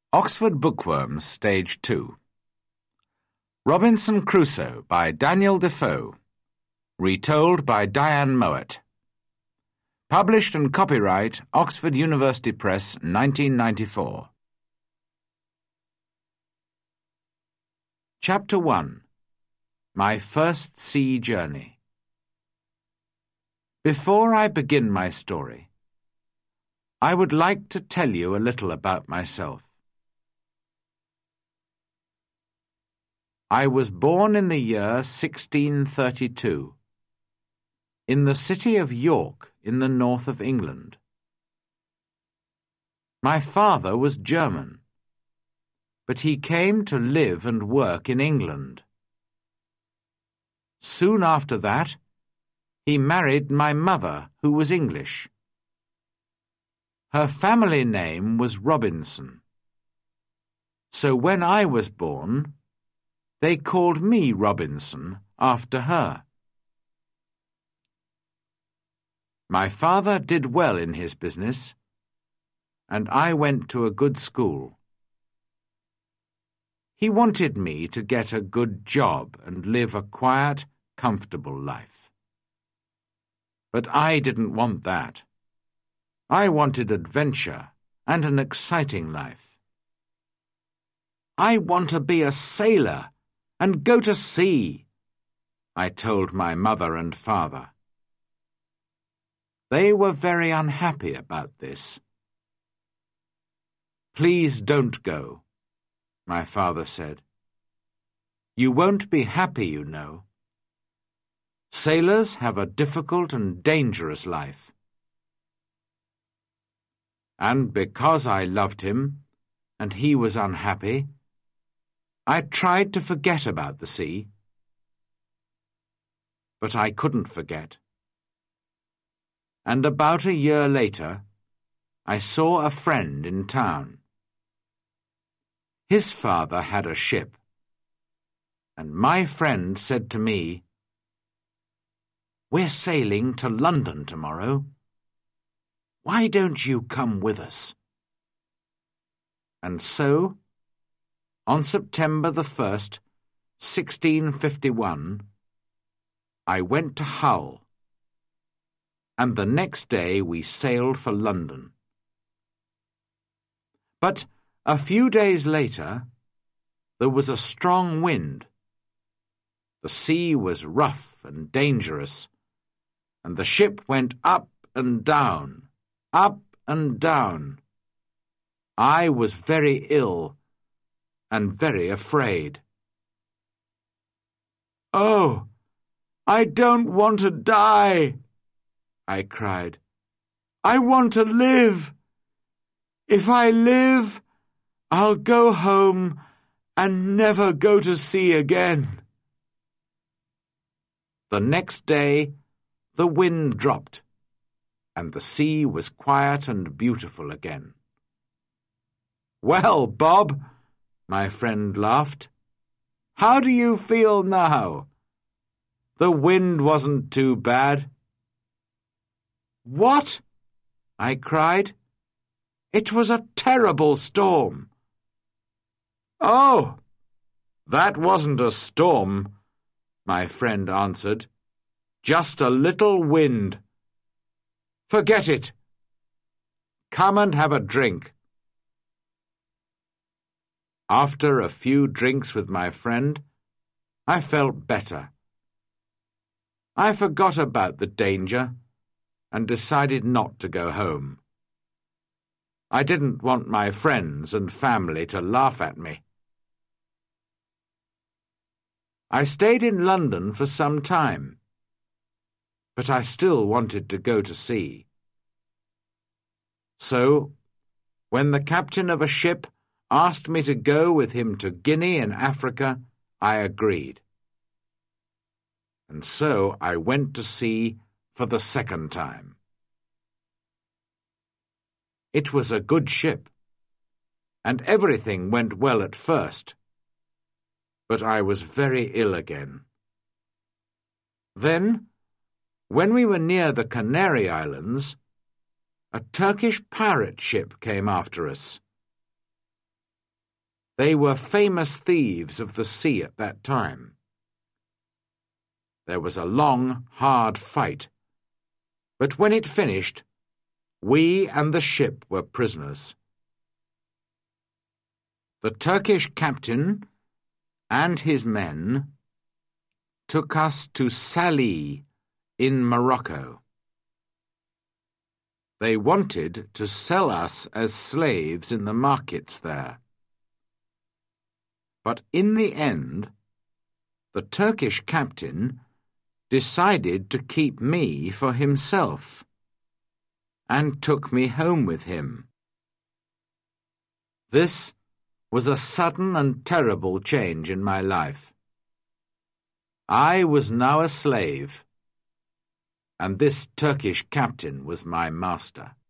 Oxford Bookworms, Stage 2. Robinson Crusoe by Daniel Defoe. Retold by Diane Mowat. Published and copyright Oxford University Press, 1994. Chapter 1. My First Sea Journey. Before I begin my story, I would like to tell you a little about myself. I was born in the year 1632, in the city of York in the north of England. My father was German, but he came to live and work in England. Soon after that, he married my mother, who was English. Her family name was Robinson. So when I was born, they called me Robinson after her. My father did well in his business, and I went to a good school. He wanted me to get a good job and live a quiet, comfortable life. But I didn't want that. I wanted adventure and an exciting life. I want to be a sailor and go to sea, I told my mother and father. They were very unhappy about this. Please don't go, my father said. You won't be happy, you know. Sailors have a difficult and dangerous life. And because I loved him, and he was unhappy, I tried to forget about the sea. But I couldn't forget. And about a year later, I saw a friend in town. His father had a ship, and my friend said to me, "We're sailing to London tomorrow. Why don't you come with us?" And so, on September the 1st, 1651, I went to Hull, and the next day we sailed for London. But a few days later, there was a strong wind. The sea was rough and dangerous, and the ship went up and down, up and down. I was very ill and very afraid. "Oh, I don't want to die," I cried. "I want to live. If I live, I'll go home and never go to sea again." The next day, the wind dropped, and the sea was quiet and beautiful again. "Well, Bob," my friend laughed, "how do you feel now? The wind wasn't too bad." "What?" I cried. "It was a terrible storm." "Oh, that wasn't a storm," my friend answered. "Just a little wind. Forget it. Come and have a drink." After a few drinks with my friend, I felt better. I forgot about the danger and decided not to go home. I didn't want my friends and family to laugh at me. I stayed in London for some time, but I still wanted to go to sea. So, when the captain of a ship asked me to go with him to Guinea in Africa, I agreed. And so I went to sea for the second time. It was a good ship, and everything went well at first, but I was very ill again. Then, when we were near the Canary Islands, a Turkish pirate ship came after us. They were famous thieves of the sea at that time. There was a long, hard fight, but when it finished, we and the ship were prisoners. The Turkish captain and his men took us to Salih in Morocco. They wanted to sell us as slaves in the markets there. But in the end, the Turkish captain decided to keep me for himself and took me home with him. This was a sudden and terrible change in my life. I was now a slave, and this Turkish captain was my master.